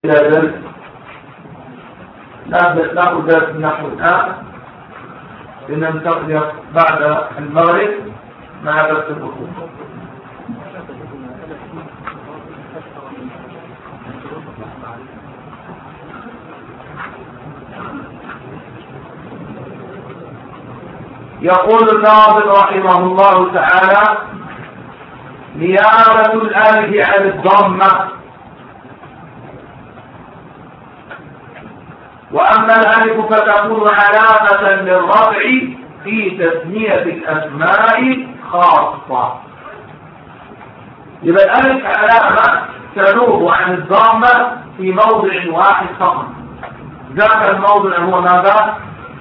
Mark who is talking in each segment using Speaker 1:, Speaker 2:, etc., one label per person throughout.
Speaker 1: إلى ذلك نأخذ درس النحو الآن لننتقل بعد المغرب مع درس الأصول. يقول الناظم رحمه الله تعالى: نيابة الألف عن الضمة. وأما الألف فتكون علامة للرفع في تثنية الأسماء خاصة. يبقى الألف علامة تنوب عن الضمة في موضع واحد فقط. ذاك الموضع هو ماذا؟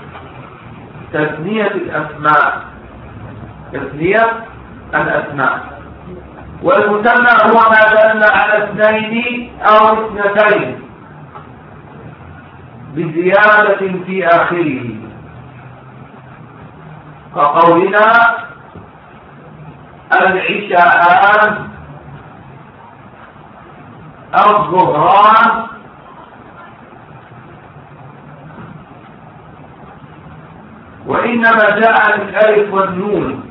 Speaker 1: تثنية الأسماء، تثنية الأسماء. والمثنى هو ما دل على اثنين أو اثنتين بزيادة في آخره، كقولنا العشاءان، الظهران، وإنما جاء الألف والنون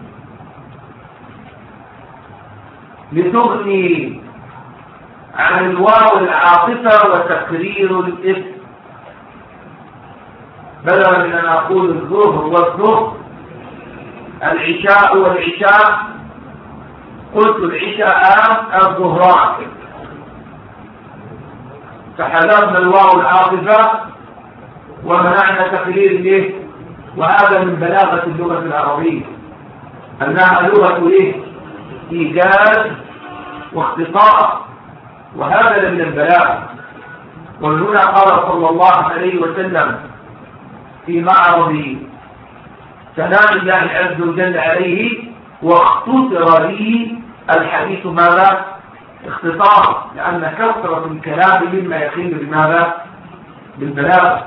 Speaker 1: لتغني عن الواو العاطفة وتكرير الاسم، بدلا من أن أقول الظهر والظهر، العشاء والعشاء، قلت العشاءان، الظهران، فحذفنا الواو العاطفة ومنعنا تكرير الاسم. وهذا من بلاغة اللغة العربية، أنها لغة إيجاز واختصار، وهذا من البلاغة. ومن هنا قال صلى الله عليه وسلم في معرض ثناء الله عز وجل عليه: واختصر لي الحديث ماذا؟ اختصار، لأن كثرة الكلام مما يخل بماذا؟ بالبلاغة،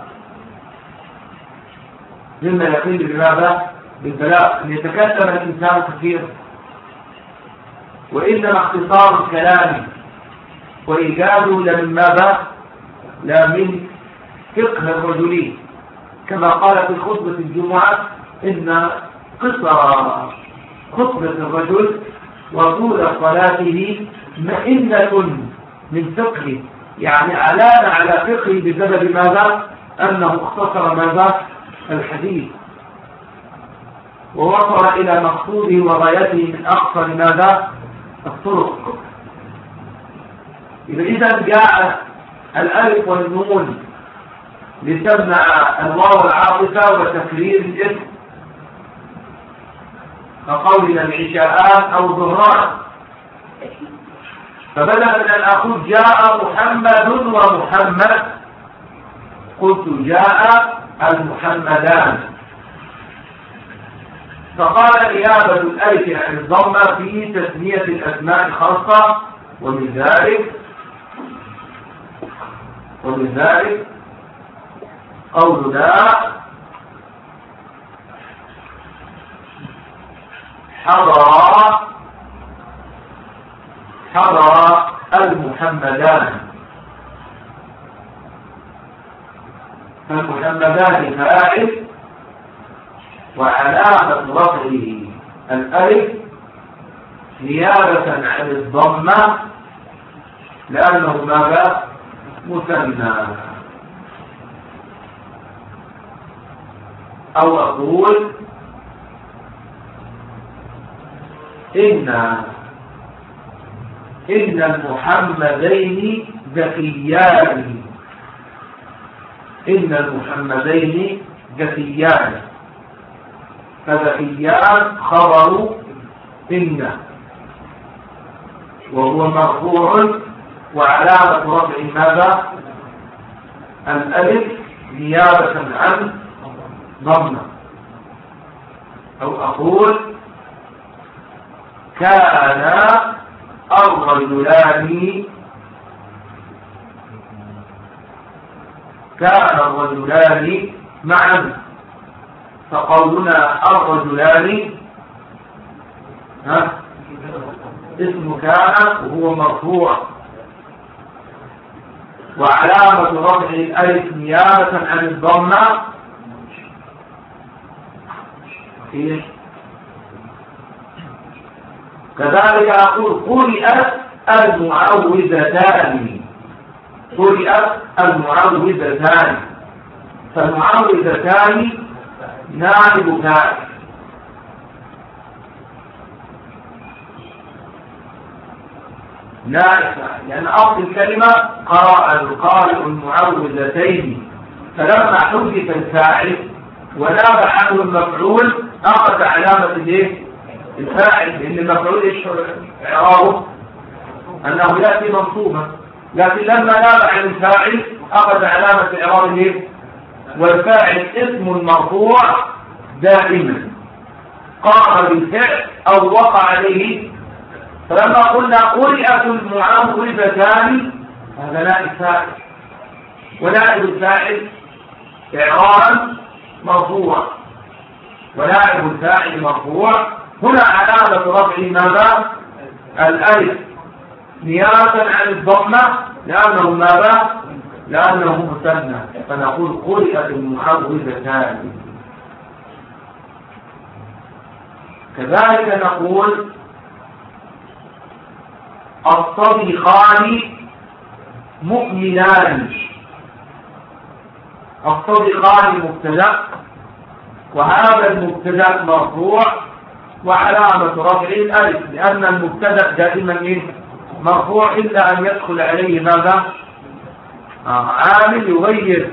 Speaker 1: مما يخل بماذا؟ بالبلاغة، أن يتكلم الإنسان كثيرا، وإنما اختصار الكلام وإيجاده لمن ماذا؟ لا من فقه الرجلين، كما قال في خطبة الجمعة: إن قصر خطبة الرجل وطول صلاته مئنة من فقهه، يعني علامة على فقهه بسبب ماذا؟ أنه اختصر ماذا؟ الحديث، ووصل إلى مقصوده وغايته من أقصر ماذا؟ الطرق. إذا جاء الألف والنون لتمنع الواو العاطفة وتكرير الاسم، كقولنا العشاءان أو الظهران. فبدلا من أن أقول جاء محمد ومحمد، قلت جاء المحمدان. فقال نيابة الألف عن الضمة في تثنية الأسماء خاصة. ومن ذلك قولنا حضر المحمدان، فالمحمدان فاعل، وعلامة رفعه الألف نيابة عن الضمة لأنه ماذا؟ مثنى. أو أقول إن المحمدين ذكيان، إن المحمدين ذكيان، فذكيان خبر إن، وهو مرفوع، وعلامة رفع ماذا؟ الألف نيابة عن ضمة. أو أقول كان الرجلان معا، فقولنا الرجلان اسم كان وهو مرفوع، وعلامة رفع الألف نيابة عن الضمة كذلك أقول قرئت المعوذتان، قرئت المعوذتان، فالمعوذتان نائب فاعل، نائب فاعل، لأن أصل الكلمة قرأ القارئ المعوذتين، فلما حذف الفاعل وناب عنه المفعول أخذ علامة الايه؟ الفاعل، لأن المفعول ايش إعرابه؟ أنه يأتي منصوبا، لكن لما ناب عن الفاعل أخذ علامة إعراب الايه؟ والفاعل اسم مرفوع دائما قام بالفعل أو وقع عليه، فلما قلنا قرئت المعوذتان هذا نائب فاعل، ونائب الفاعل إعرابا مرفوع، ونائب الفاعل مرفوع. هنا علامة رفع ماذا؟ الألف نيابة عن الضمة، لأنه ماذا؟ لأنه مثنى، فنقول قرئت المعوذتان. كذلك نقول الصديقان مؤمنان. الصديقان مبتدأ، وهذا المبتدأ مرفوع وعلامة رفعه الألف، لأن المبتدأ دائما مرفوع إلا أن يدخل عليه ماذا؟ عامل يغير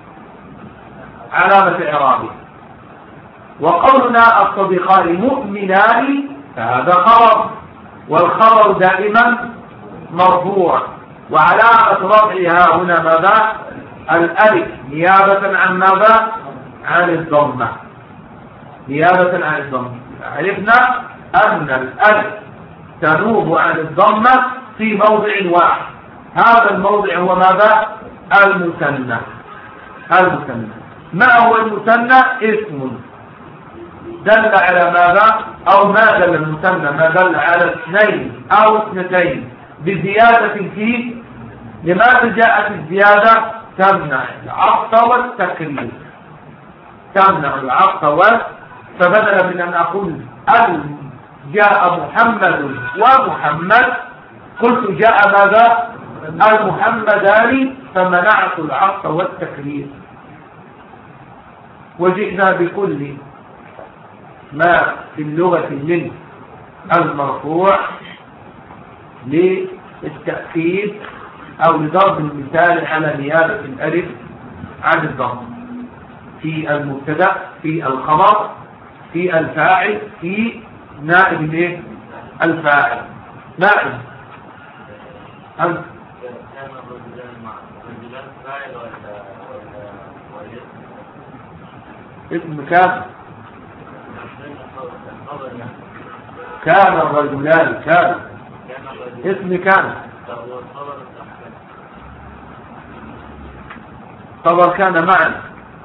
Speaker 1: علامة إعرابه. وقولنا الصديقان مؤمنان فهذا خبر، والخبر دائما مرفوع، وعلامة رفعها هنا ماذا؟ الألف نيابة عن ماذا؟ عن الضمة، نيابة عن الضمة. عرفنا أن الألف تنوب عن الضمة في موضع واحد، هذا الموضع هو ماذا؟ المثنى. المثنى ما هو المثنى؟ اسم دل على ماذا؟ أو ما دل المثنى؟ ما دل على اثنين أو اثنتين بزيادة فيه. لماذا جاءت الزيادة؟ تمنع العطف والتكرير، تمنع العطف فبدل من أن أقول جاء محمد ومحمد قلت جاء ماذا؟ المحمدان، فمنعت العطف والتكرير. وجئنا بكل ما في اللغة من المرفوع للتأكيد أو لضرب المثال على نيابة الألف عن الضم في المبتدأ، في الخبر، في الفاعل، في نائب الفاعل. نائب اسم كان الرجلان، كان اسم كان، خبر كان معا،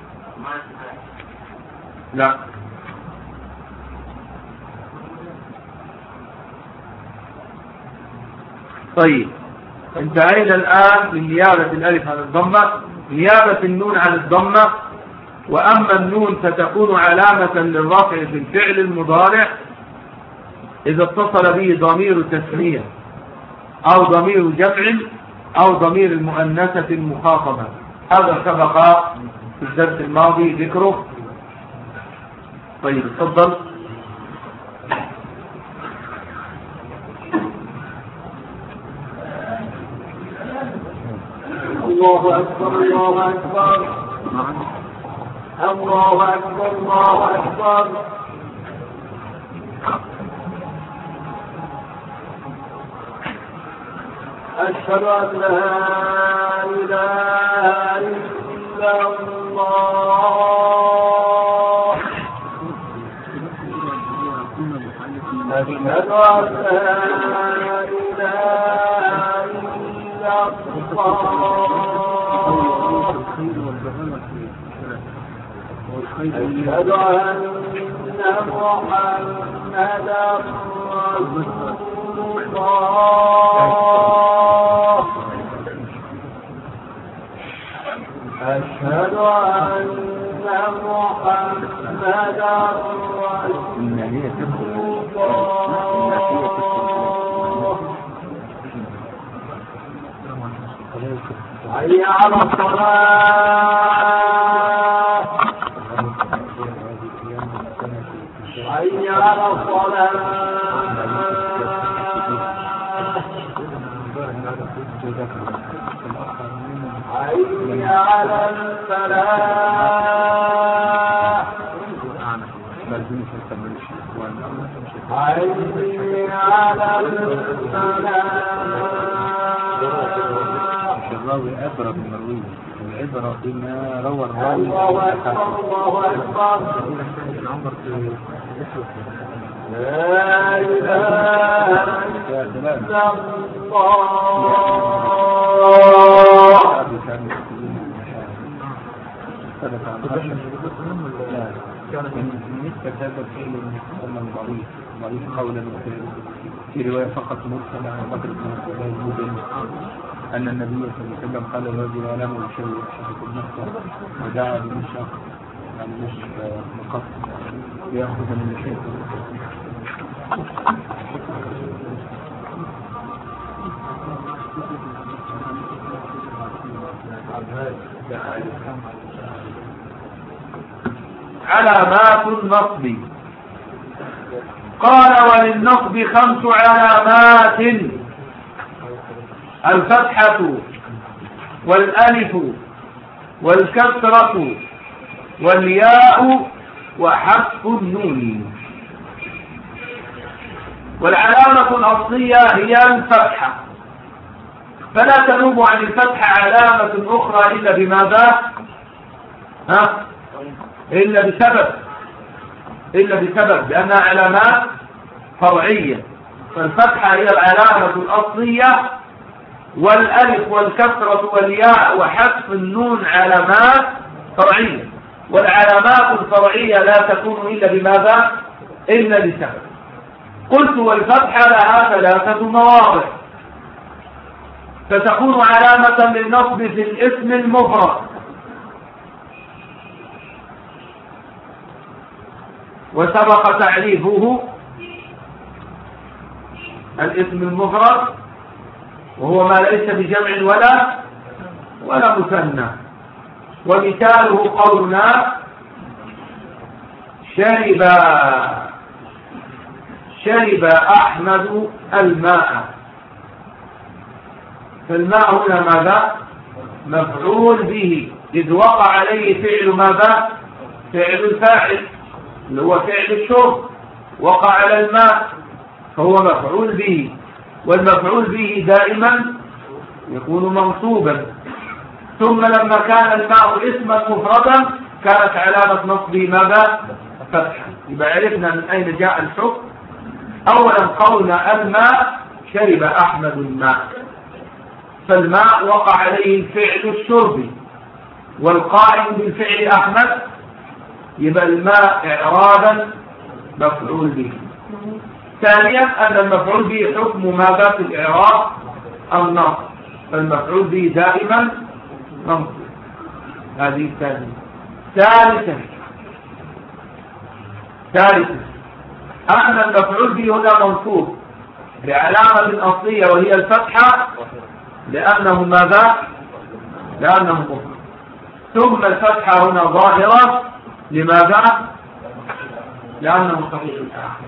Speaker 1: لا طيب. انتهينا الآن من نيابة الألف عن الضمة، نيابة النون عن الضمة. وأما النون فتكون علامة للرفع في الفعل المضارع إذا اتصل به ضمير تسمية أو ضمير جمع أو ضمير المؤنثة المخاطبة. هذا سبق في الدرس الماضي ذكره. طيب تفضل.
Speaker 2: الله أكبر الله أكبر الله أكبر الله أكبر. أشهد أن لا إله إلا الله. أشهد أن لا إله إلا الله. أشهد أن محمدا رسول الله. أشهد أن محمدا رسول الله. حي على الصلاة. حي على الصلاة. حي على الفلاح. حي على الفلاح.
Speaker 3: الراوي أبرد من الروي، العبرة بما روى الراوي.
Speaker 2: الله أكبر الله أكبر. لا إله إلا الله.
Speaker 3: بالنسبة هذا الفعل المسمى ضعيف قولا في رواية فقط مرسل عن بكر بن المدن أن النبي صلى الله عليه وسلم قال الرجل ألم يشوي أحدكم نفسه ودعا بمشق يعني مش مقص يأخذ من الشيء.
Speaker 1: علامات النصب. قال وللنصب 5 علامات: الفتحة والألف والكسرة والياء وحذف النون. والعلامة الأصلية هي الفتحة، فلا تنوب عن الفتحة علامة أخرى إلا بماذا؟ إلا بسبب لأنها علامات فرعية. فالفتحة هي العلامة الأصلية، والألف والكسرة والياء وحذف النون علامات فرعية. والعلامات الفرعية لا تكون إلا بماذا؟ إلا لسبب. قلت والفتحة لها 3 مواضع، فتكون علامة للنصب في الاسم المفرد، وسبق تعريفه. الاسم المفرد وهو ما ليس بجمع ولا مثنى. ومثاله قولنا شرب أحمد الماء. فالماء هنا ماذا؟ مفعول به، إذ وقع عليه فعل ماذا؟ فعل الفاعل اللي هو فعل الشرب، وقع على الماء فهو مفعول به. والمفعول به دائما يكون منصوبا. ثم لما كان الماء اسما مفردا كانت علامة نصبه ماذا؟ فتحا. يبقى عرفنا من أين جاء الحكم. أولا قولنا الماء شرب أحمد الماء، فالماء وقع عليه فعل الشرب والقائم بالفعل أحمد، يبقى الماء إعرابا مفعول به. ثانيا أن المفعول به حكم ماذا في الإعراب؟ النصب، فالمفعول به دائما منصوب. هذه ثانية. ثالثا أن المفعول به هنا منصوب بعلامة أصلية وهي الفتحة، لأنه ماذا؟ لأنه مفرد. ثم الفتحة هنا ظاهرة، لماذا؟ لأنه صحيح الآخر.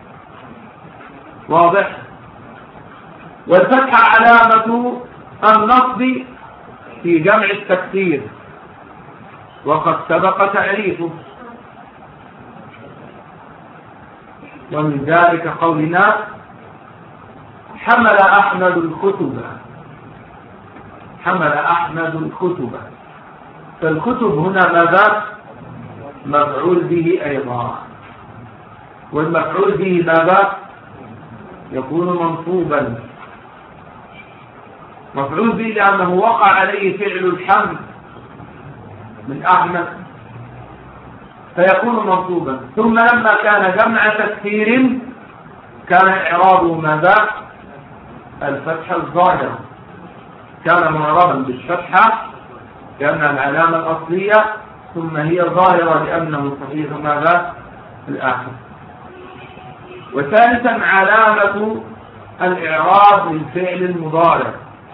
Speaker 1: واضح؟ والفتحة علامة النصب في جمع التكسير، وقد سبق تعريفه. ومن ذلك قولنا حمل أحمد الكتب. فالكتب هنا ماذا؟ مفعول به أيضا. والمفعول به ماذا؟ يكون منصوبا. مفعول به لأنه وقع عليه فعل الحمد من أحمد فيكون منصوبا. ثم لما كان جمع تكسير كان إعرابه ماذا؟ الفتحة الظاهرة، كان معربا بالفتحة لأنها العلامة الأصلية، ثم هي ظاهرة لأنه صحيح ماذا الآخر. وثالثا علامة الإعراب للفعل المضارع،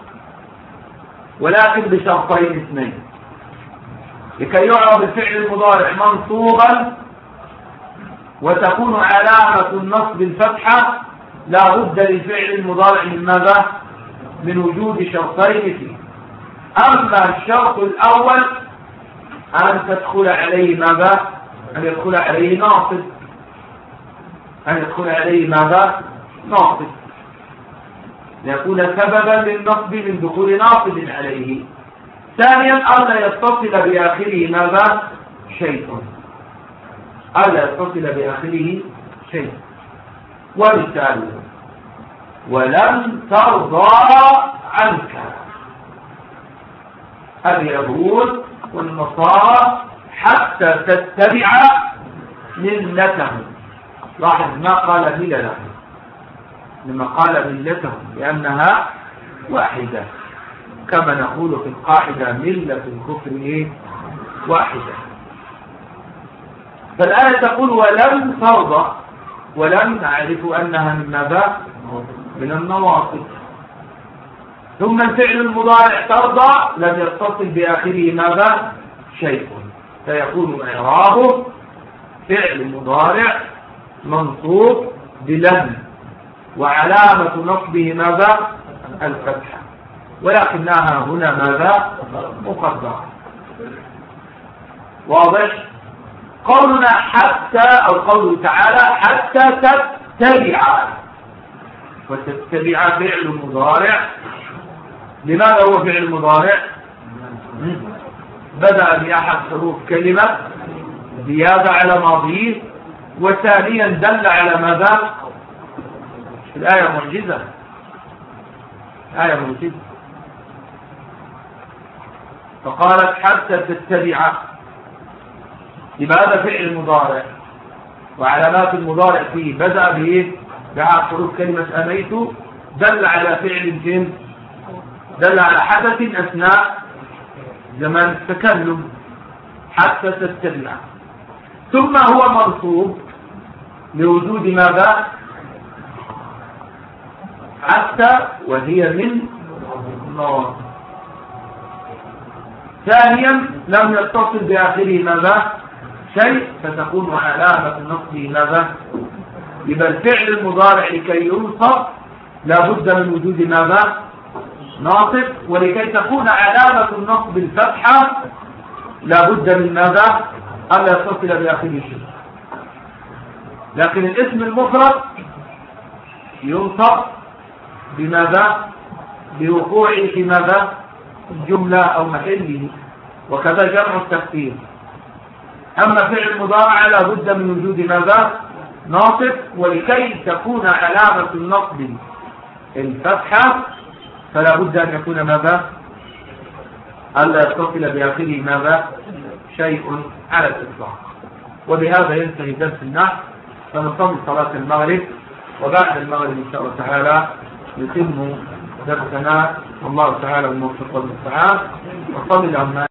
Speaker 1: ولكن بشرطين اثنين. لكي يعرب الفعل المضارع منصوبا وتكون علامة النصب الفتحة، لا بد للفعل المضارع من ماذا؟ من وجود شرطين فيه. أما الشرط الأول أن تدخل عليه ماذا؟ أن يدخل عليه ناصب، أن يدخل عليه ماذا؟ ناصب، ليكون سببا للنصب من دخول ناصب عليه. ثانيا ألا يتصل بآخره ماذا؟ شيء، ألا يتصل بآخره شيء. ومثال ولن ترضى عنك اليهود والنصارى حتى تتبع ملتهم. لاحظ ما قال ملة، لما قال ملتهم لأنها واحدة، كما نقول في القاعدة ملة الكفر واحدة. فالآية تقول ولن ترضى، ولن نعرف أنها من ماذا؟ من النواصب. ثم الفعل المضارع ترضى لم يتصل بآخره ماذا؟ شيء، فيكون إعرابه فعل مضارع منصوب بلن، وعلامة نصبه ماذا؟ الفتحة، ولكنها هنا ماذا؟ مقدرة. واضح؟ قولنا حتى، أو قوله تعالى حتى تتبع، وتتبع فعل مضارع. لماذا هو فعل مضارع؟ بدأ بأحد حروف كلمة زيادة على ماضيه، وثانيا دل على ماذا؟ الآية معجزة، آية معجزة، فقالت حتى تتبع. يبقى هذا فعل مضارع، وعلامات المضارع فيه بدأ به بأحد حروف كلمة أميت، دل على فعل جن، دل على حدث أثناء زمان التكلم حتى تتبع. ثم هو منصوب لوجود ماذا؟ حتى، وهي من النواصب. ثانيا لم يتصل بآخره ماذا؟ شيء، فتكون علامة نصبه ماذا؟ يبقى الفعل المضارع لكي ينصب لا بد من وجود ماذا؟ ناصب، ولكي تكون علامة النصب الفتحة لا بد من ماذا؟ ألا يتصل بآخره شيء. لكن الاسم المفرد ينصب بماذا؟ بوقوعه في ماذا؟ الجملة أو محله، وكذا جمع التكسير. أما فعل المضارع لا بد من وجود ماذا؟ ناصب، ولكي تكون علامة النصب الفتحة فلا بد أن يكون ماذا؟ ألا يتصل بآخره ماذا؟ شيء على الإطلاق. وبهذا ينتهي درس النحو، فنصلي صلاة المغرب، وبعد المغرب إن شاء الله تعالى يتم درسنا، والله تعالى الموفق والمستعان. وصلي اللهم